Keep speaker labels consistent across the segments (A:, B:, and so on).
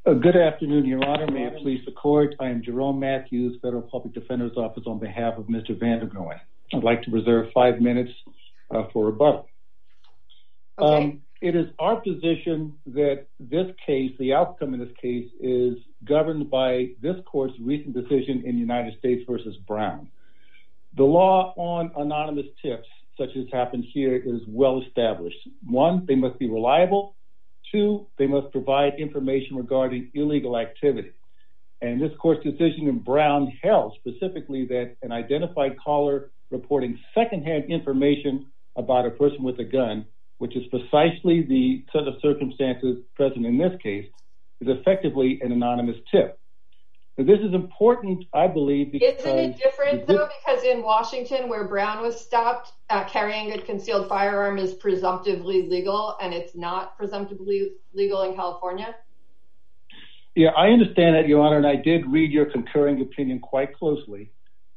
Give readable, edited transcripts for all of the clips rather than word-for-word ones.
A: Good afternoon, Your Honor. May it please the court. I am Jerome Matthews, Federal Public Defender's Office, on behalf of Mr. Vandergroen. I'd like to reserve 5 minutes for rebuttal.
B: Okay.
A: It is our position that this case, the outcome in this case, is governed by this court's recent decision in United States v. Brown. The law on anonymous tips, such as happened here, is well established. 1, they must be reliable. 2, they must provide information regarding illegal activity. And this court's decision in Brown held specifically that an identified caller reporting secondhand information about a person with a gun, which is precisely the set of circumstances present in this case, is effectively an anonymous tip. Now, this is important, I believe, because...
B: Isn't it different, though? Because in Washington, where Brown was stopped, carrying a concealed firearm is presumptively legal, and it's not presumptively legal in California?
A: Yeah, I understand that, Your Honor, and I did read your concurring opinion quite closely.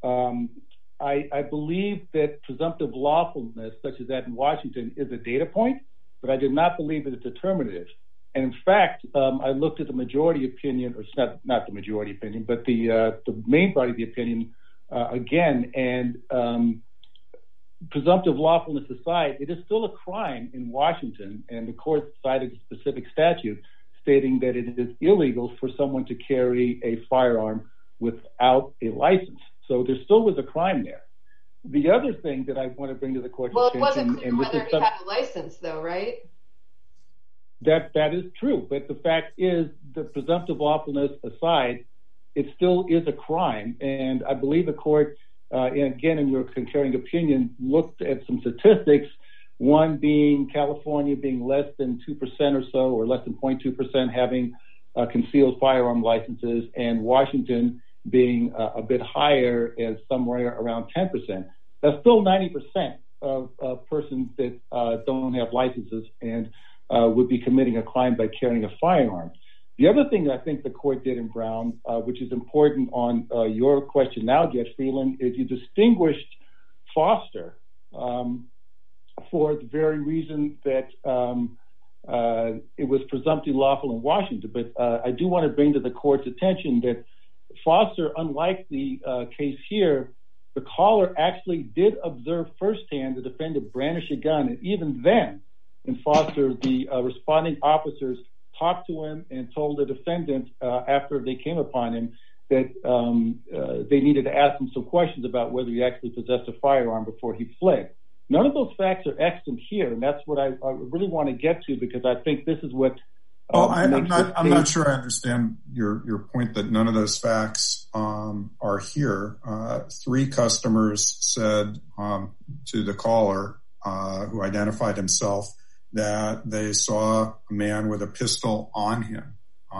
A: I believe that presumptive lawfulness, such as that in Washington, is a data point, but I did not believe it is determinative. And in fact, I looked at the majority opinion, or it's not the majority opinion, but the main body of the opinion again, and presumptive lawfulness aside, it is still a crime in Washington, and the court cited a specific statute stating that it is illegal for someone to carry a firearm without a license. So there still was a crime there. The other thing that I want to bring to the court's attention...
B: Well, it wasn't clear whether he had a license, though, right?
A: That is true, but the fact is, the presumptive lawfulness aside, it still is a crime, and I believe the court, again, in your concurring opinion, looked at some statistics, one being California being less than 2% or so, or less than 0.2% having concealed firearm licenses, and Washington being a bit higher, as somewhere around 10%. That's still 90% of persons that don't have licenses and would be committing a crime by carrying a firearm. The other thing that I think the court did in Brown, which is important on your question now, Judge Freeland, is you distinguished Foster for the very reason that it was presumptively lawful in Washington. But I do want to bring to the court's attention that Foster, unlike the case here, the caller actually did observe firsthand the defendant brandish a gun, and even then, in Foster, the responding officers talked to him and told the defendant after they came upon him that they needed to ask him some questions about whether he actually possessed a firearm before he fled. None of those facts are extant here, and that's what I really want to get to, because I think this is what...
C: I'm not sure I understand your point that none of those facts are here. 3 customers said to the caller, who identified himself, that they saw a man with a pistol on him.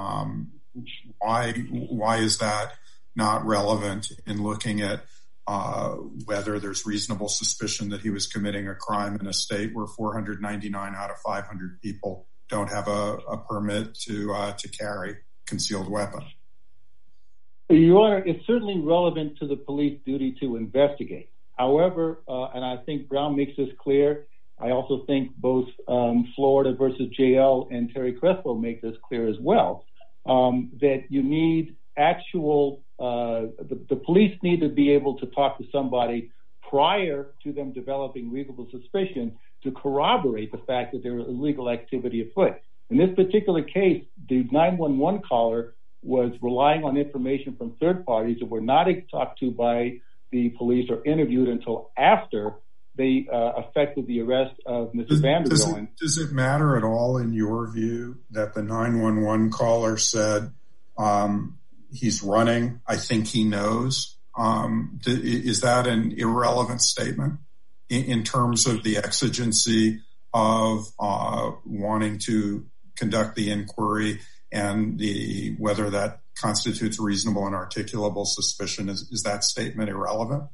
C: Why is that not relevant in looking at whether there's reasonable suspicion that he was committing a crime in a state where 499 out of 500 people don't have a permit to carry concealed weapon?
A: Your Honor, it's certainly relevant to the police duty to investigate. However, and I think Brown makes this clear, I also think both Florida versus JL and Terry Crespo make this clear as well, that you need actual, the police need to be able to talk to somebody prior to them developing reasonable suspicion to corroborate the fact that there was illegal activity afoot. In this particular case, the 911 caller was relying on information from third parties that were not talked to by the police or interviewed until after they effected the arrest of Mr. Vandergroen.
C: Does it matter at all, in your view, that the 911 caller said, he's running, I think he knows? Is that an irrelevant statement in terms of the exigency of wanting to conduct the inquiry and whether that constitutes reasonable and articulable suspicion? Is that statement irrelevant?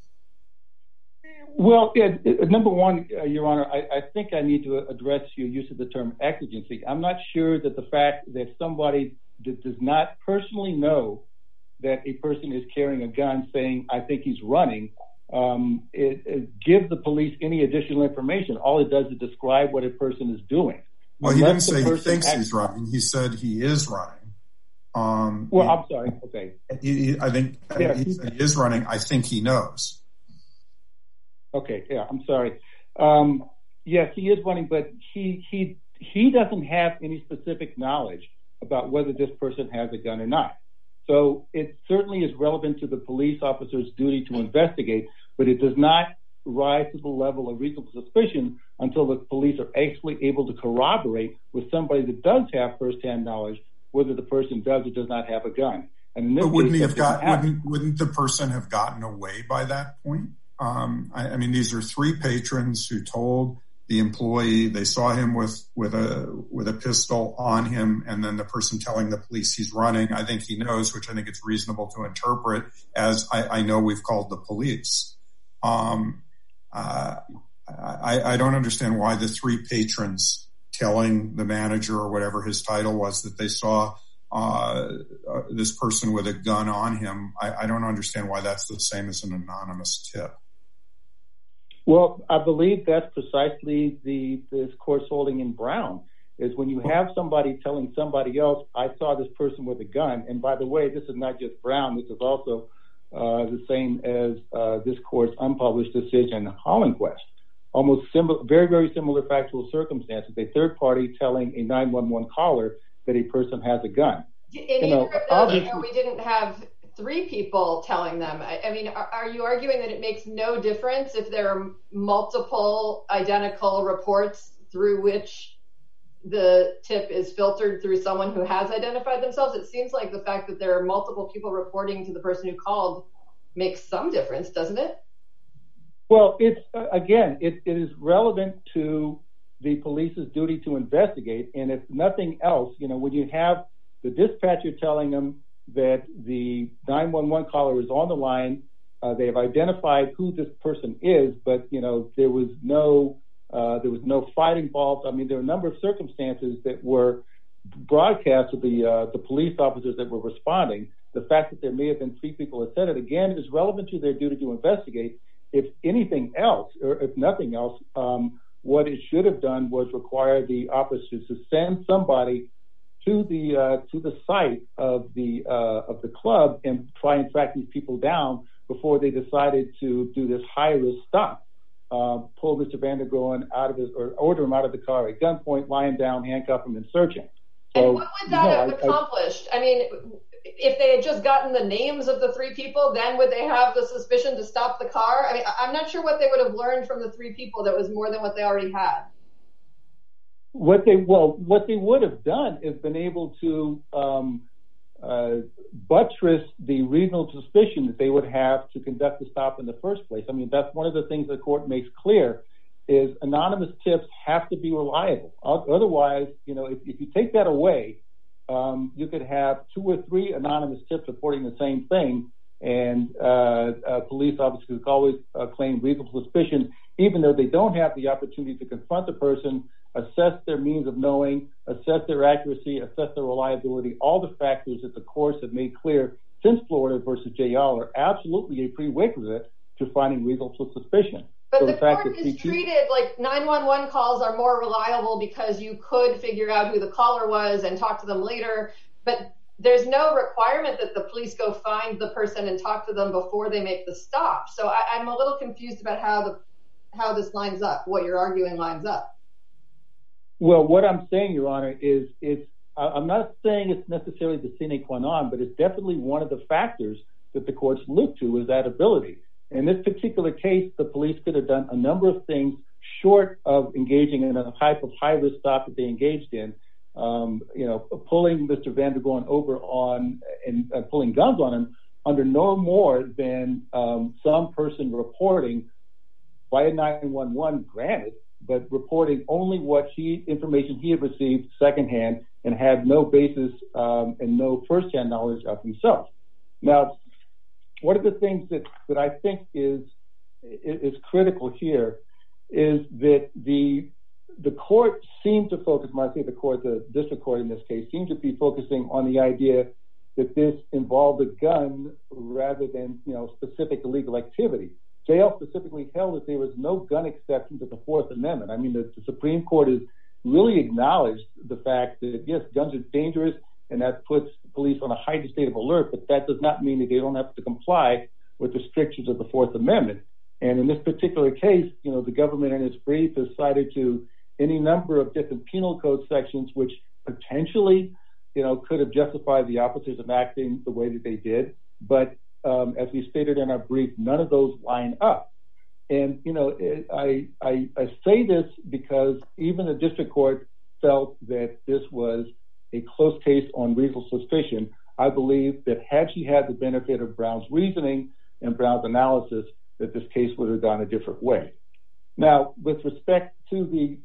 A: Well, number one, Your Honor, I think I need to address your use of the term exigency. I'm not sure that the fact that somebody that does not personally know that a person is carrying a gun saying, I think he's running, it gives the police any additional information. All it does is describe what a person is doing.
C: Well, he didn't say he thinks he's running. He said he is running.
A: I'm sorry. Okay.
C: I think he is running. I think he knows.
A: Okay. Yeah, I'm sorry. Yes, he is running, but he doesn't have any specific knowledge about whether this person has a gun or not. So it certainly is relevant to the police officer's duty to investigate, but it does not rise to the level of reasonable suspicion until the police are actually able to corroborate with somebody that does have firsthand knowledge whether the person does or does not have a gun. And
C: but wouldn't the person have gotten away by that point? I mean, these are three patrons who told the employee they saw him with a pistol on him, and then the person telling the police he's running. I think he knows, which I think it's reasonable to interpret as I know we've called the police. I don't understand why the three patrons telling the manager or whatever his title was that they saw this person with a gun on him. I don't understand why that's the same as an anonymous tip.
A: Well, I believe that's precisely this court's holding in Brown, is when you have somebody telling somebody else, I saw this person with a gun. And by the way, this is not just Brown. This is also the same as this court's unpublished decision, Hollandquist. Almost similar, very, very similar factual circumstances. A third party telling a 911 caller that a person has a gun.
B: In either of those, we didn't have three people telling them. I mean, are you arguing that it makes no difference if there are multiple identical reports through which the tip is filtered through someone who has identified themselves? It seems like the fact that there are multiple people reporting to the person who called makes some difference, doesn't it?
A: Well, it is relevant to the police's duty to investigate. And if nothing else, when you have the dispatcher telling them that the 911 caller is on the line, they have identified who this person is, but there was no fight involved. I mean, there are a number of circumstances that were broadcast to the police officers that were responding. The fact that there may have been three people that said it, again, is relevant to their duty to investigate. If anything else, or if nothing else, what it should have done was require the officers to send somebody to the site of the club and try and track these people down before they decided to do this high-risk stop. Pull Mr. Vandergroen out of or order him out of the car at gunpoint, lying down, handcuff him, and search him.
B: So, and what would that have accomplished? I mean, if they had just gotten the names of the three people, then would they have the suspicion to stop the car? I mean, I'm not sure what they would have learned from the three people that was more than what they already had.
A: What they would have done is been able to buttress the reasonable suspicion that they would have to conduct the stop in the first place. I mean, that's one of the things the court makes clear is anonymous tips have to be reliable. Otherwise, if you take that away, you could have two or three anonymous tips reporting the same thing, and police officers could always claim reasonable suspicion, even though they don't have the opportunity to confront the person, assess their means of knowing, assess their accuracy, assess their reliability. All the factors that the courts have made clear since Florida versus J.L. are absolutely a prerequisite to finding reasonable suspicion.
B: But the court is treated like 911 calls are more reliable because you could figure out who the caller was and talk to them later. But there's no requirement that the police go find the person and talk to them before they make the stop. So I'm a little confused about how this lines up, what you're arguing lines up.
A: Well, what I'm saying, Your Honor, is I'm not saying it's necessarily the sine qua non, but it's definitely one of the factors that the courts look to is that ability. In this particular case, the police could have done a number of things short of engaging in a type of high-risk stop that they engaged in. Pulling Mr. Vandergroen over on and pulling guns on him under no more than some person reporting via 911, granted, but reporting only what information he had received secondhand and had no basis and no firsthand knowledge of himself. Now, one of the things that I think is critical here is that the court seemed to focus, when I say the court, the district court in this case, seemed to be focusing on the idea that this involved a gun rather than, specific illegal activity. JL specifically held that there was no gun exception to the Fourth Amendment. I mean, the Supreme Court has really acknowledged the fact that, yes, guns are dangerous. and that puts police on a heightened state of alert, but that does not mean that they don't have to comply with the strictures of the Fourth Amendment. And in this particular case, the government in its brief has cited to any number of different penal code sections, which potentially, could have justified the officers of acting the way that they did. But as we stated in our brief, none of those line up. And, I say this because even the district court felt that this was a close case on reasonable suspicion. I believe that had she had the benefit of Brown's reasoning and Brown's analysis, that this case would have gone a different way. Now, with respect to the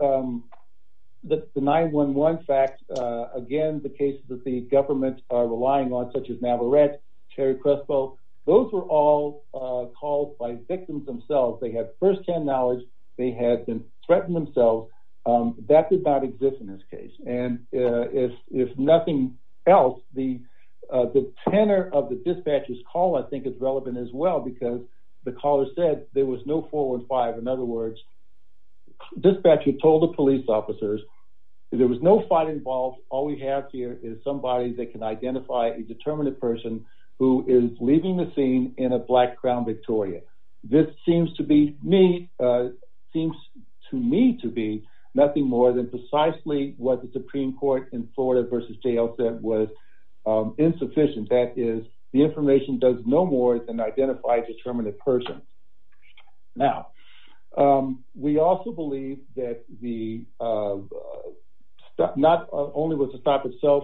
A: 911 facts, again, the cases that the government are relying on, such as Navarrete, Terry Crespo, those were all calls by victims themselves. They had firsthand knowledge. They had been threatened themselves. That did not exist in this case. And if nothing else, the tenor of the dispatcher's call, I think, is relevant as well, because the caller said there was no 415. In other words, dispatcher told the police officers there was no fight involved. All we have here is somebody that can identify a determinate person who is leaving the scene in a black Crown Victoria. This seems to me to be nothing more than precisely what the Supreme Court in Florida versus JL said was insufficient. That is, the information does no more than identify a determinate person. Now, we also believe that the not only was the stop itself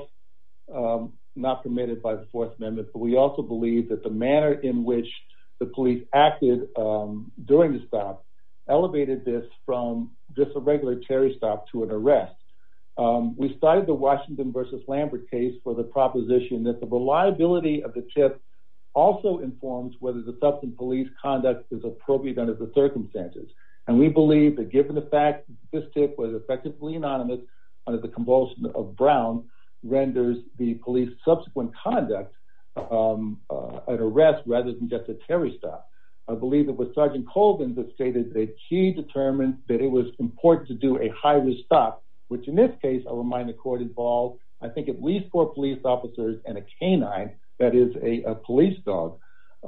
A: not permitted by the Fourth Amendment, but we also believe that the manner in which the police acted during the stop elevated this from just a regular Terry stop to an arrest. We cited the Washington versus Lambert case for the proposition that the reliability of the tip also informs whether the substance police conduct is appropriate under the circumstances. And we believe that given the fact that this tip was effectively anonymous under the compulsion of Brown, renders the police subsequent conduct an arrest rather than just a Terry stop. I believe it was Sergeant Colvin that stated that he determined that it was important to do a high-risk stop, which in this case, I'll remind the court, involved, I think, at least 4 police officers and a canine, that is a police dog,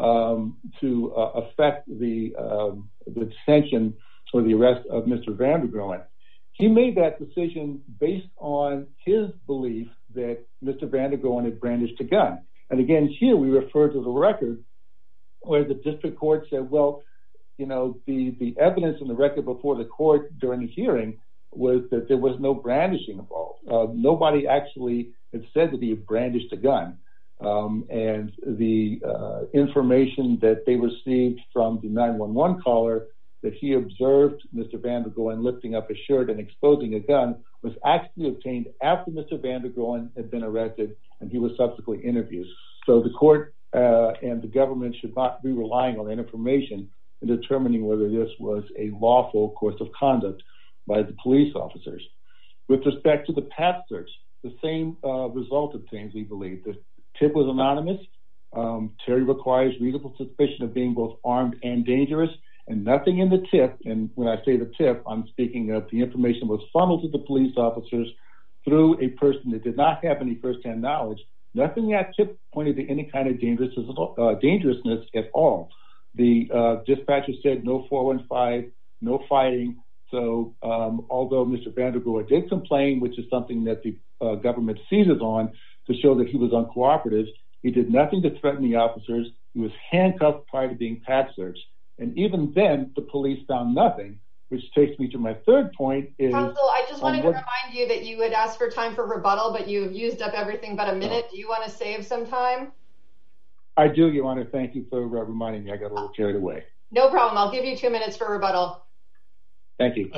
A: to affect the detention or the arrest of Mr. Vandergroen. He made that decision based on his belief that Mr. Vandergroen had brandished a gun. And again, here we refer to the record where the district court said, well, the evidence in the record before the court during the hearing was that there was no brandishing involved. Nobody actually had said that he had brandished a gun. And the information that they received from the 911 caller that he observed Mr. Vandergroen lifting up his shirt and exposing a gun was actually obtained after Mr. Vandergroen had been arrested and he was subsequently interviewed. So the court and the government should not be relying on that information in determining whether this was a lawful course of conduct by the police officers. With respect to the pat search, the same result obtained, we believe. The tip was anonymous. Terry requires reasonable suspicion of being both armed and dangerous, and nothing in the tip, and when I say the tip, I'm speaking of the information was funneled to the police officers through a person that did not have any firsthand knowledge. Nothing in that tip pointed to any kind of dangerousness at all. The dispatcher said no 415, no fighting. So although Mr. Vandergroen did complain, which is something that the government seizes on to show that he was uncooperative, he did nothing to threaten the officers. He was handcuffed prior to being pat searched. And even then, the police found nothing, which takes me to my third point.
B: Counsel, I just wanted to remind you that you had asked for time for rebuttal, but you've used up everything but a minute. Do you want to save some time?
A: I do, Your Honor. Thank you for reminding me. I got a little carried away.
B: No problem. I'll give you 2 minutes for rebuttal.
A: Thank you.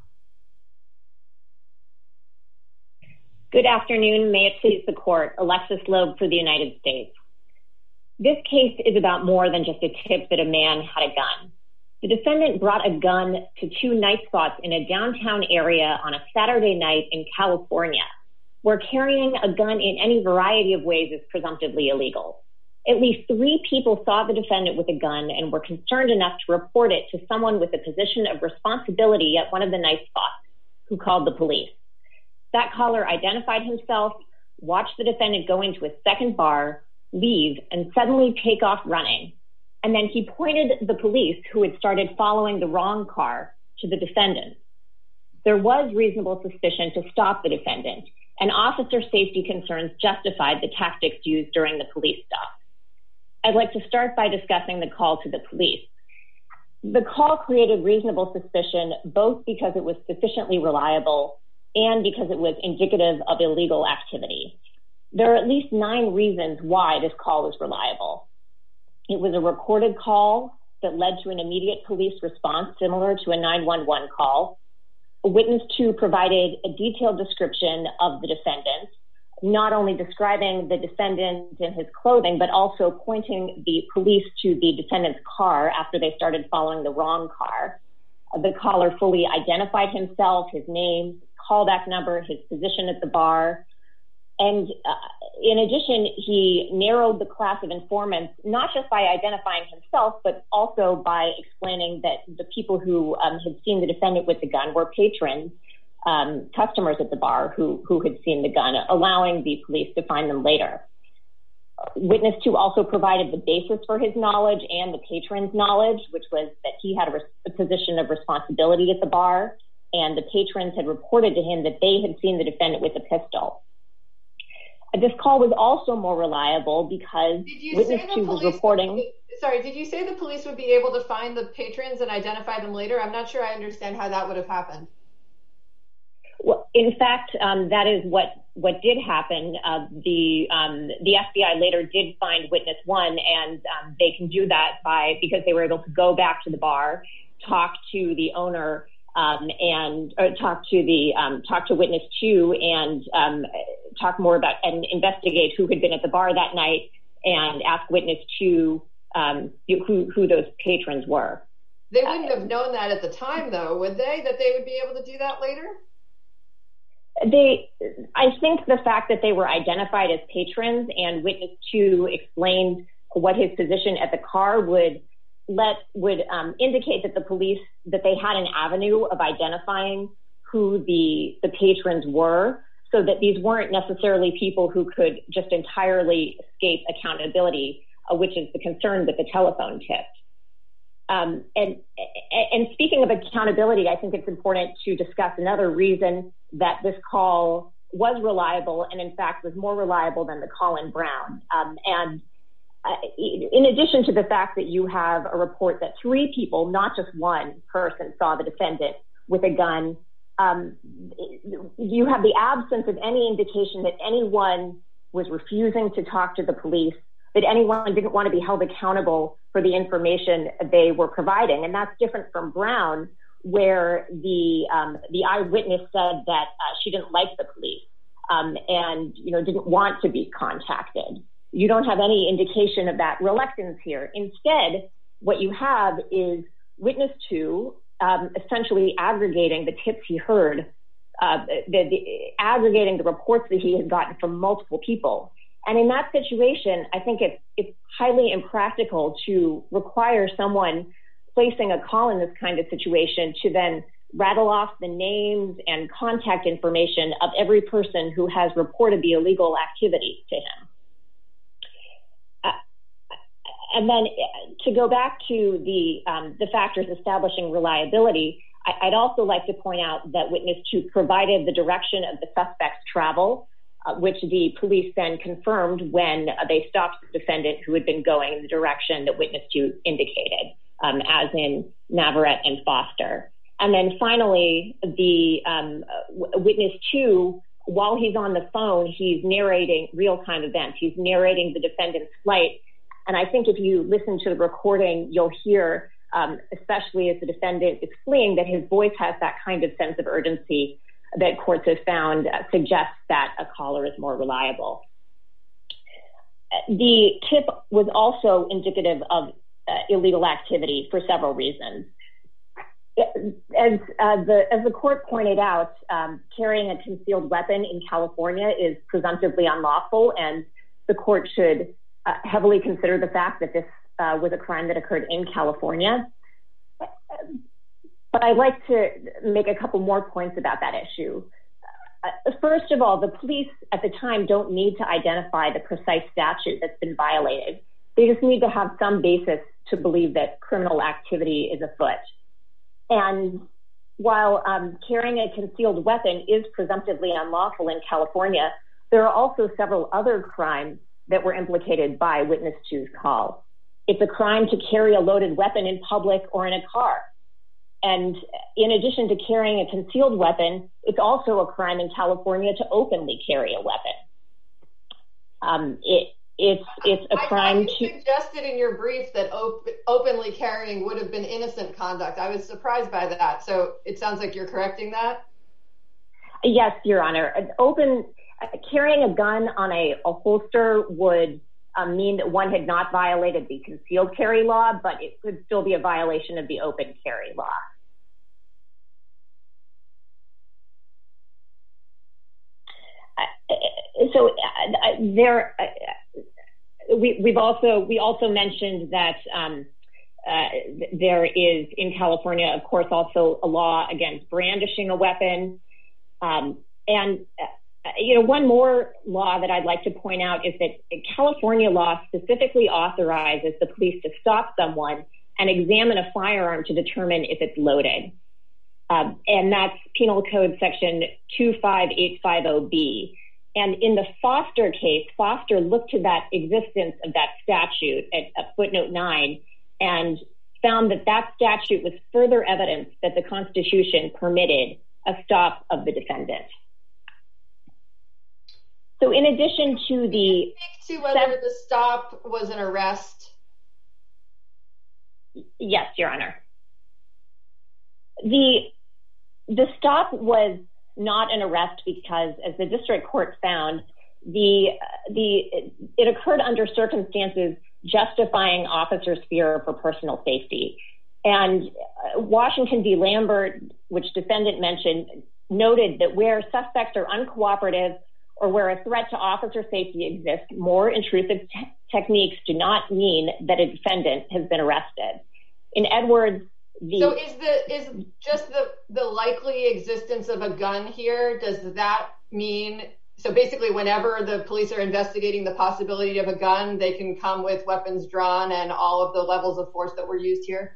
D: Good afternoon. May it please the court. Alexis Loeb for the United States. This case is about more than just a tip that a man had a gun. The defendant brought a gun to 2 night spots in a downtown area on a Saturday night in California, where carrying a gun in any variety of ways is presumptively illegal. At least 3 people saw the defendant with a gun and were concerned enough to report it to someone with a position of responsibility at one of the night spots, who called the police. That caller identified himself, watch the defendant go into a second bar, leave, and suddenly take off running. And then he pointed the police, who had started following the wrong car, to the defendant. There was reasonable suspicion to stop the defendant, and officer safety concerns justified the tactics used during the police stop. I'd like to start by discussing the call to the police. The call created reasonable suspicion both because it was sufficiently reliable and because it was indicative of illegal activity. There are at least 9 reasons why this call was reliable. It was a recorded call that led to an immediate police response similar to a 911 call. Witness 2 provided a detailed description of the defendant, not only describing the defendant and his clothing, but also pointing the police to the defendant's car after they started following the wrong car. The caller fully identified himself, his name, callback number, his position at the bar. And in addition, he narrowed the class of informants, not just by identifying himself, but also by explaining that the people who had seen the defendant with the gun were patrons, customers at the bar who had seen the gun, allowing the police to find them later. Witness 2 also provided the basis for his knowledge and the patron's knowledge, which was that he had a position of responsibility at the bar, and the patrons had reported to him that they had seen the defendant with a pistol. This call was also more reliable because Witness 2 was reporting...
B: Did you say the police would be able to find the patrons and identify them later? I'm not sure I understand how that would have happened.
D: Well, in fact, that is what did happen. The FBI later did find Witness 1, and they can do that because they were able to go back to the bar, talk to the owner, and talk to Witness 2 and talk more about and investigate who had been at the bar that night and ask Witness 2 who those patrons were.
B: They wouldn't have known that at the time, though, would they? That they would be able to do that later?
D: I think the fact that they were identified as patrons and Witness 2 explained what his position at the car would indicate that the police, that they had an avenue of identifying who the patrons were, so that these weren't necessarily people who could just entirely escape accountability, which is the concern that the telephone tipped. And speaking of accountability, I think it's important to discuss another reason that this call was reliable and, in fact, was more reliable than the call in Brown. In addition to the fact that you have a report that 3 people, not just one person, saw the defendant with a gun, you have the absence of any indication that anyone was refusing to talk to the police, that anyone didn't want to be held accountable for the information they were providing. And that's different from Brown, where the eyewitness said that she didn't like the police and didn't want to be contacted. You don't have any indication of that reluctance here. Instead, what you have is Witness 2 essentially aggregating the tips he heard, aggregating the reports that he had gotten from multiple people. And in that situation, I think it's highly impractical to require someone placing a call in this kind of situation to then rattle off the names and contact information of every person who has reported the illegal activity to him. And then to go back to the factors establishing reliability, I'd also like to point out that Witness 2 provided the direction of the suspect's travel, which the police then confirmed when they stopped the defendant who had been going in the direction that Witness 2 indicated, as in Navarrete and Foster. And then finally, the Witness 2, while he's on the phone, he's narrating real-time events. He's narrating the defendant's flight. And I think if you listen to the recording, you'll hear, especially as the defendant is fleeing, that his voice has that kind of sense of urgency that courts have found suggests that a caller is more reliable. The tip was also indicative of illegal activity for several reasons. As the court pointed out, carrying a concealed weapon in California is presumptively unlawful, and the court should heavily consider the fact that this was a crime that occurred in California. But I'd like to make a couple more points about that issue. First of all, the police at the time don't need to identify the precise statute that's been violated. They just need to have some basis to believe that criminal activity is afoot. And while carrying a concealed weapon is presumptively unlawful in California, there are also several other crimes that were implicated by Witness 2's call. It's a crime to carry a loaded weapon in public or in a car. And in addition to carrying a concealed weapon, it's also a crime in California to openly carry a weapon. It's a crime.
B: You suggested in your brief that openly carrying would have been innocent conduct. I was surprised by that. So it sounds like you're correcting that?
D: Yes, Your Honor. Carrying a gun on a holster would mean that one had not violated the concealed carry law, but it could still be a violation of the open carry law. So we also mentioned that there is in California, of course, also a law against brandishing a weapon. One more law that I'd like to point out is that California law specifically authorizes the police to stop someone and examine a firearm to determine if it's loaded. And that's Penal Code Section 25850B. And in the Foster case, Foster looked to that existence of that statute at footnote 9 and found that that statute was further evidence that the Constitution permitted a stop of the defendant. So in addition to the...
B: Speak to whether the stop was an arrest.
D: Yes, Your Honor. The stop was not an arrest because, as the district court found, it occurred under circumstances justifying officers' fear for personal safety. And Washington v. Lambert, which defendant mentioned, noted that where suspects are uncooperative or where a threat to officer safety exists, more intrusive techniques do not mean that a defendant has been arrested. In Edwards,
B: So is just the likely existence of a gun here, does that mean, so basically whenever the police are investigating the possibility of a gun, they can come with weapons drawn and all of the levels of force that were used here?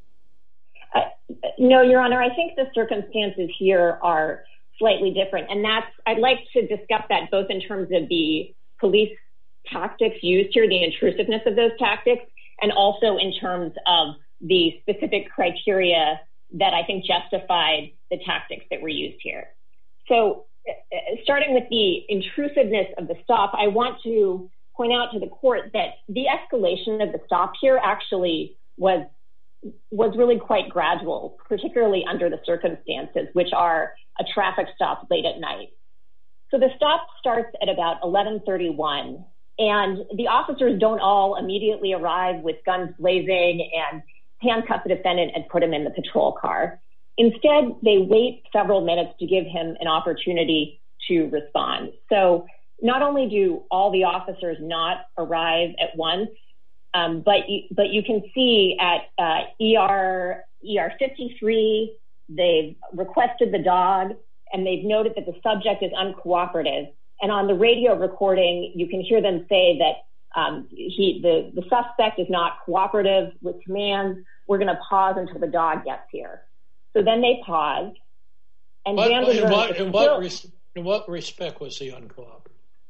D: No, Your Honor, I think the circumstances here are slightly different. And I'd like to discuss that both in terms of the police tactics used here, the intrusiveness of those tactics, and also in terms of the specific criteria that I think justified the tactics that were used here. So starting with the intrusiveness of the stop, I want to point out to the court that the escalation of the stop here actually was really quite gradual, particularly under the circumstances, which are a traffic stop late at night. So the stop starts at about 11:31, and the officers don't all immediately arrive with guns blazing and handcuff the defendant and put him in the patrol car. Instead, they wait several minutes to give him an opportunity to respond. So not only do all the officers not arrive at once, but you can see at ER 53, they've requested the dog and they've noted that the subject is uncooperative. And on the radio recording, you can hear them say that the suspect is not cooperative with commands. We're going to pause until the dog gets here. So then they pause. And
E: in what respect was he uncooperative?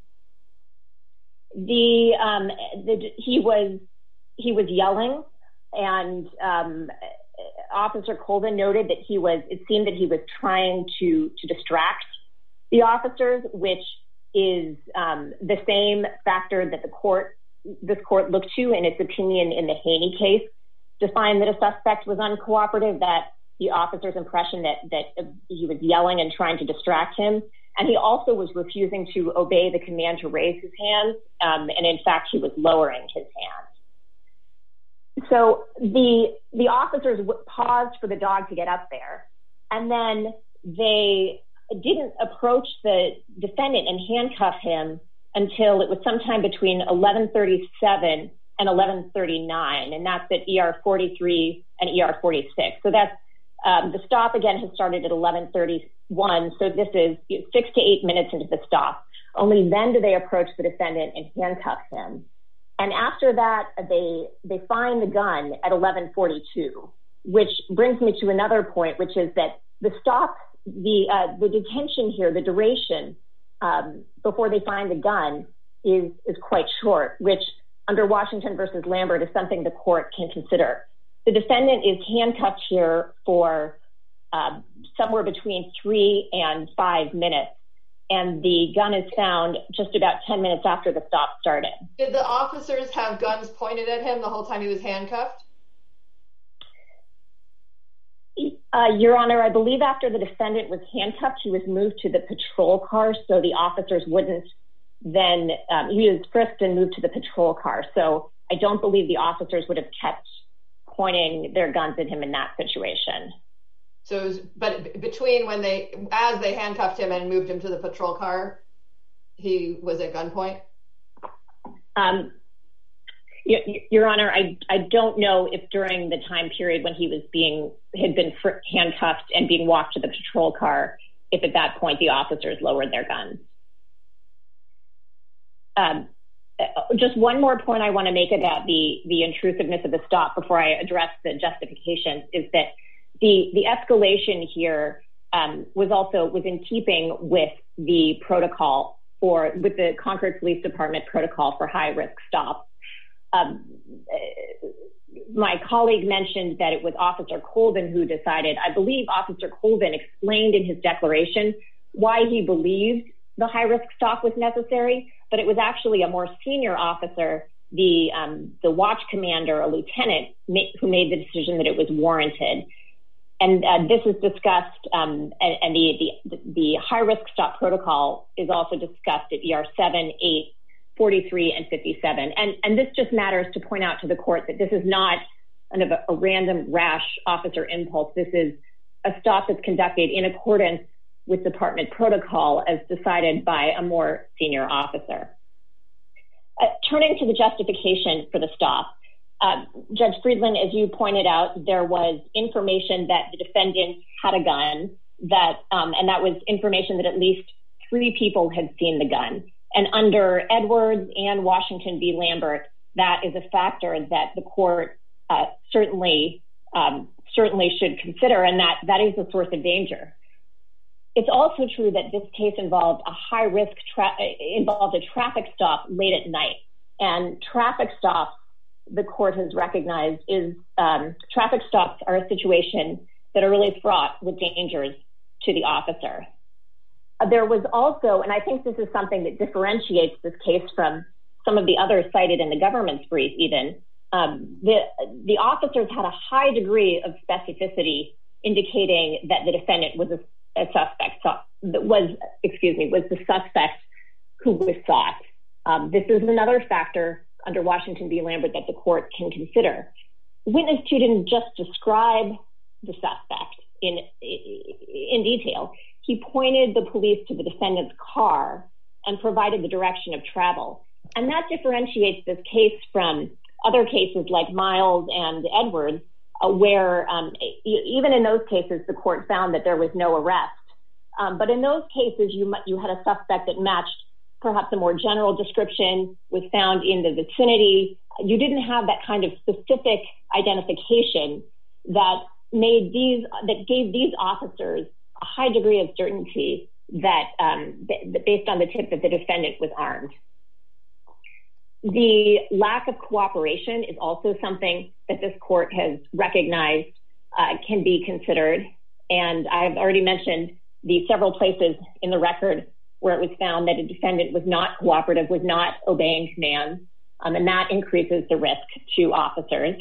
D: He was yelling, and Officer Colvin noted that it seemed that he was trying to distract the officers, which is the same factor that this court looked to in its opinion in the Haney case to find that a suspect was uncooperative, that the officer's impression that he was yelling and trying to distract him. And he also was refusing to obey the command to raise his hands. And in fact, he was lowering his hands. So the officers paused for the dog to get up there. And then they didn't approach the defendant and handcuff him until it was sometime between 11:37 and 11:39. And that's at ER 43 and ER 46. So that's the stop again has started at 11:37 1, so this is 6 to 8 minutes into the stop. Only then do they approach the defendant and handcuff him. And after that, they find the gun at 11:42, which brings me to another point, which is that the stop, the detention here, the duration before they find the gun is quite short, which under Washington versus Lambert is something the court can consider. The defendant is handcuffed here for somewhere between 3 and 5 minutes, and the gun is found just about 10 minutes after the stop started.
B: Did the officers have guns pointed at him the whole time he was handcuffed?
D: Your Honor, I believe after the defendant was handcuffed, he was moved to the patrol car, so the officers wouldn't then, he was frisked and moved to the patrol car. So I don't believe the officers would have kept pointing their guns at him in that situation.
B: So, but between as they handcuffed him and moved him to the patrol car, he was at gunpoint?
D: Your Honor, I don't know if during the time period when he was had been handcuffed and being walked to the patrol car, if at that point the officers lowered their guns. Just one more point I want to make about the intrusiveness of the stop before I address the justification is that the escalation here was in keeping with the protocol with the Concord Police Department protocol for high risk stops. My colleague mentioned that it was Officer Colvin who decided. I believe Officer Colvin explained in his declaration why he believed the high risk stop was necessary, but it was actually a more senior officer, the watch commander, a lieutenant, who made the decision that it was warranted. And this is discussed, and the high risk stop protocol is also discussed at ER 7, 8, 43, and 57. And this just matters to point out to the court that this is not a random rash officer impulse. This is a stop that's conducted in accordance with department protocol as decided by a more senior officer. Turning to the justification for the stop, Judge Friedland, as you pointed out, there was information that the defendant had a gun, and that was information that at least 3 people had seen the gun. And under Edwards and Washington v. Lambert, that is a factor that the court certainly should consider, and that is a source of danger. It's also true that this case involved a high risk, involved a traffic stop late at night, and traffic stops, the court has recognized, traffic stops are a situation that are really fraught with dangers to the officer. There was also, and I think this is something that differentiates this case from some of the others cited in the government's brief even, the officers had a high degree of specificity indicating that the defendant was a suspect, was the suspect who was sought. This is another factor under Washington v. Lambert that the court can consider. Witness 2 didn't just describe the suspect in detail. He pointed the police to the defendant's car and provided the direction of travel. And that differentiates this case from other cases like Miles and Edwards, where even in those cases, the court found that there was no arrest. But in those cases, you had a suspect that matched perhaps a more general description, was found in the vicinity. You didn't have that kind of specific identification that gave these officers a high degree of certainty that based on the tip that the defendant was armed. The lack of cooperation is also something that this court has recognized can be considered. And I've already mentioned the several places in the record where it was found that a defendant was not cooperative, was not obeying commands, and that increases the risk to officers.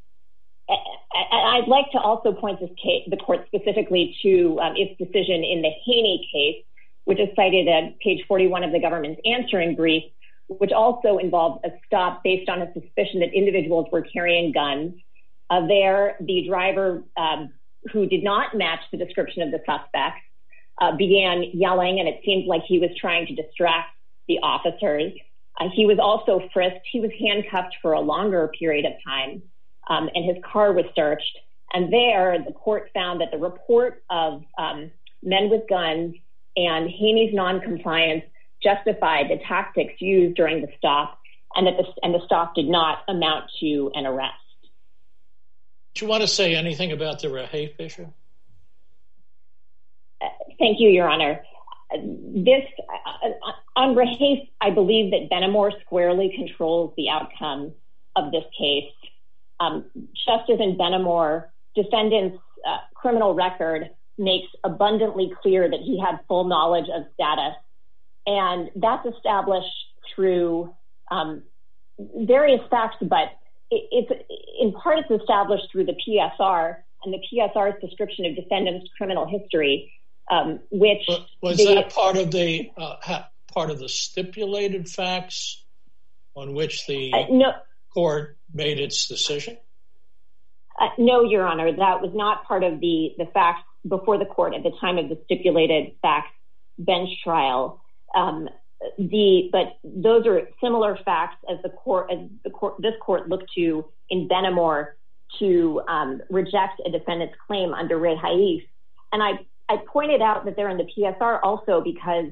D: I'd like to also point the court specifically to its decision in the Haney case, which is cited at page 41 of the government's answering brief, which also involved a stop based on a suspicion that individuals were carrying guns. There, the driver, who did not match the description of the suspect, began yelling, and it seemed like he was trying to distract the officers. He was also frisked. He was handcuffed for a longer period of time, and his car was searched. And there, the court found that the report of men with guns, and Haney's noncompliance justified the tactics used during the stop, and that the stop did not amount to an arrest.
E: Do you want to say anything about the Rahafe issue?
D: Thank you, Your Honor. On Rahafe, I believe that Benamor squarely controls the outcome of this case. Just as in Benamor, defendant's criminal record makes abundantly clear that he had full knowledge of status, and that's established through various facts, but it's established through the PSR and the PSR's description of defendant's criminal history, which
E: was that part of the stipulated facts on which the court made its decision?
D: No, Your Honor, that was not part of the facts before the court at the time of the stipulated facts bench trial. But those are similar facts as this court looked to in Benamor to reject a defendant's claim under Rahafe. And I pointed out that they're in the PSR also because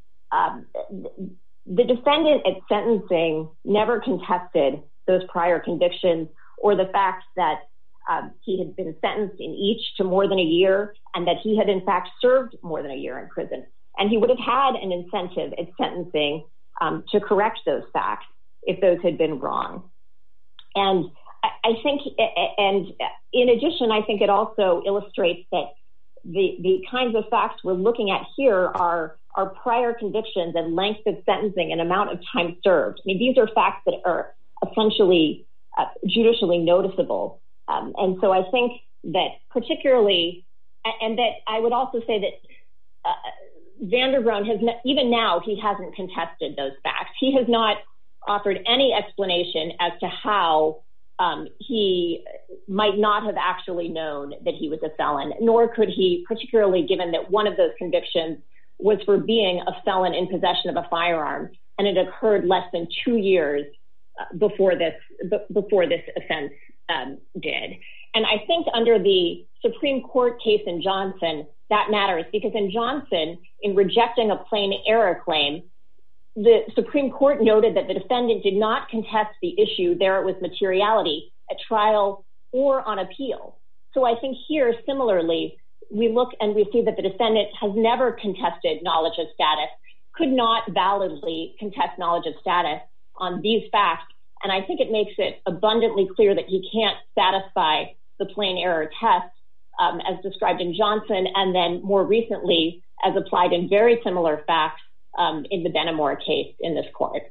D: the defendant at sentencing never contested those prior convictions or the fact that he had been sentenced in each to more than a year and that he had in fact served more than a year in prison. And he would have had an incentive at sentencing to correct those facts if those had been wrong. And I think, and in addition, I think it also illustrates that the kinds of facts we're looking at here are prior convictions and length of sentencing and amount of time served. I mean, these are facts that are essentially judicially noticeable. And so I think that particularly, and that I would also say that Vandergroen has, even now, he hasn't contested those facts. He has not offered any explanation as to how he might not have actually known that he was a felon, nor could he, particularly given that one of those convictions was for being a felon in possession of a firearm, and it occurred less than 2 years before this offense did. And I think under the Supreme Court case in Johnson, that matters because in Johnson, in rejecting a plain error claim, the Supreme Court noted that the defendant did not contest the issue there it was materiality at trial or on appeal. So I think here, similarly, we look and we see that the defendant has never contested knowledge of status, could not validly contest knowledge of status on these facts. And I think it makes it abundantly clear that he can't satisfy the plain error test as described in Johnson, and then more recently as applied in very similar facts in the Benamor case in this court.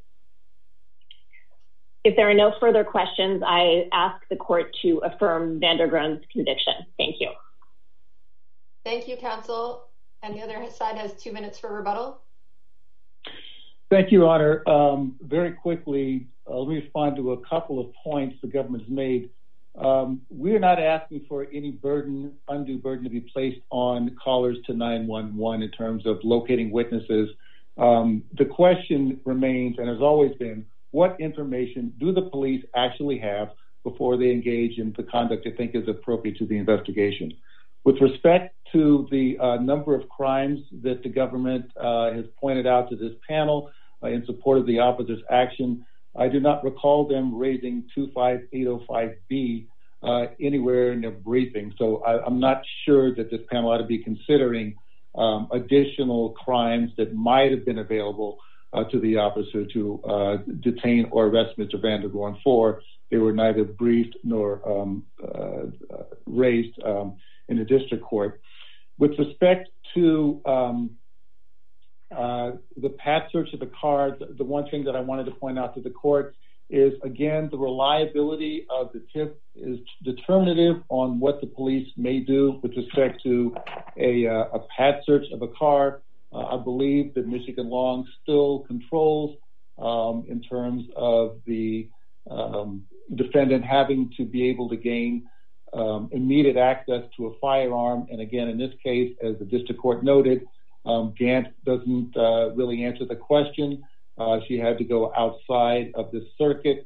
D: If there are no further questions, I ask the court to affirm Vandergroen's conviction. Thank you.
B: Thank you, counsel. And the other side has 2 minutes for rebuttal.
A: Thank you, Your Honor. Very quickly, let me respond to a couple of points the government's made. We're not asking for any undue burden to be placed on callers to 911 in terms of locating witnesses. The question remains, and has always been, what information do the police actually have before they engage in the conduct they think is appropriate to the investigation? With respect to the number of crimes that the government has pointed out to this panel in support of the officer's action, I do not recall them raising 25805B anywhere in their briefing. So I'm not sure that this panel ought to be considering additional crimes that might have been available to the officer to detain or arrest Mr. Vandergroen for. They were neither briefed nor raised in the district court. With respect to the pat search of the car, the one thing that I wanted to point out to the court is, again, the reliability of the tip is determinative on what the police may do with respect to a pat search of a car. I believe that Michigan law still controls in terms of the defendant having to be able to gain immediate access to a firearm. And again, in this case, as the district court noted, Gant doesn't really answer the question. She had to go outside of the circuit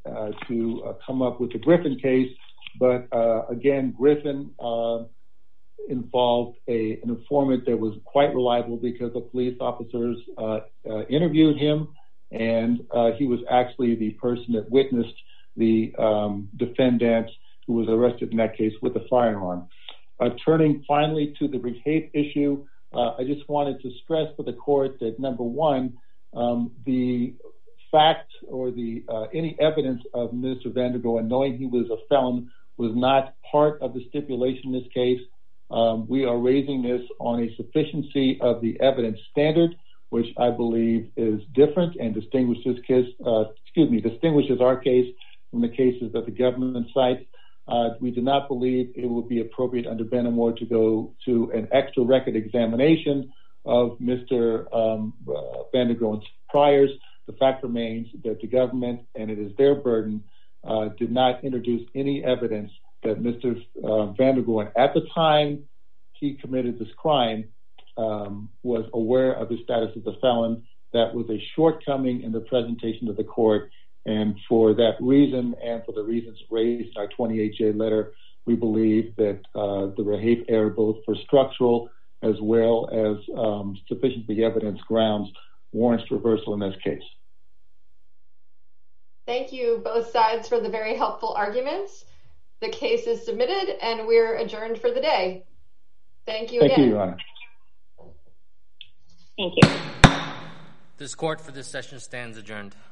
A: to come up with the Griffin case. But again, Griffin involved an informant that was quite reliable because the police officers interviewed him, and he was actually the person that witnessed the defendant who was arrested in that case with a firearm. Turning finally to the Rehafe issue, I just wanted to stress for the court that, number one, the fact or any evidence of Mr. Vandergoen knowing he was a felon was not part of the stipulation in this case. We are raising this on a sufficiency of the evidence standard, which I believe is different and distinguishes our case from the cases that the government cites. We do not believe it would be appropriate under Benamor to go to an extra record examination of Mr. Vandergoen's priors. The fact remains that the government, and it is their burden, did not introduce any evidence that Mr. Vandergoen, at the time he committed this crime, was aware of his status as a felon. That was a shortcoming in the presentation to the court, and for that reason and for the reasons raised in our 28-J letter, we believe that the Rehafe error, both for structural as well as sufficiency evidence grounds, warrants reversal in this case.
B: Thank you, both sides, for the very helpful arguments. The case is submitted, and we're adjourned for the day. Thank you again.
A: Thank you, Your Honor.
D: Thank you.
F: This court for this session stands adjourned.